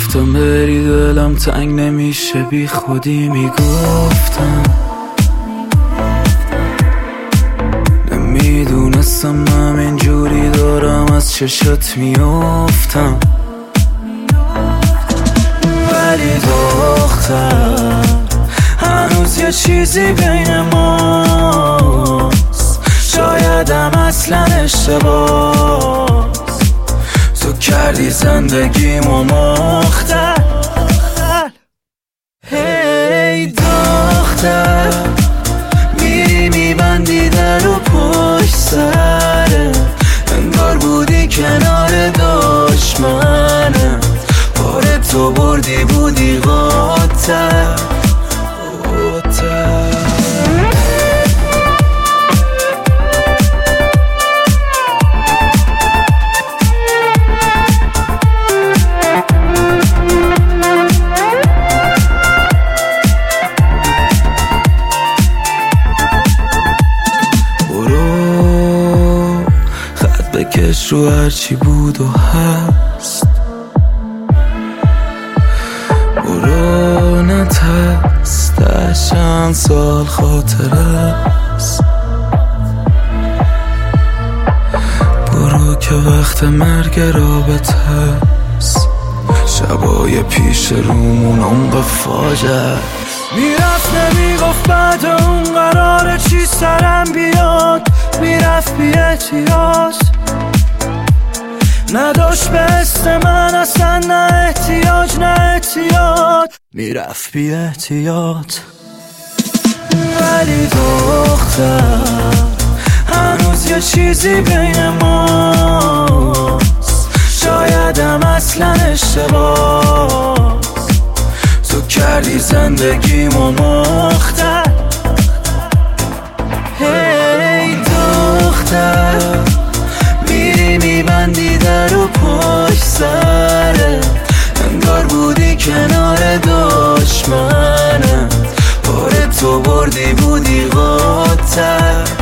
گفتم بری دلم تنگ نمیشه بی خودی میگفتم نمیدونستم همینجوری دارم از چشات میافتم ولی دختر هنوز یه چیزی بین ماست شایدم اصلا اشتباس تو کردی زندگیمو مختل هی دختر میری میبندی در و پشت سره انگار بودی کنار دشمنه باره تو بردی بودی قاتل بکش رو هرچی بود و هست برو نترس ده چند سال خاطره است برو که وقت مرگ رابطه است شبای پیش رومون اونقه فاجعه میرفت نمیگفت بعد اون قراره چی سرم بیاد میرفت بی احتیاط نداشت به اسم من اصلا نه احتیاج نه احتیاط میرفت بی احتیاط ولی دختر هنوز یه چیزی بین ماست شایدم اصلا اشتباس تو کردی زندگیمو مختل هی دختر میری میبندی در و پشت سره انگار بودی کنار دشمنه باره تو بردی بودی قاتل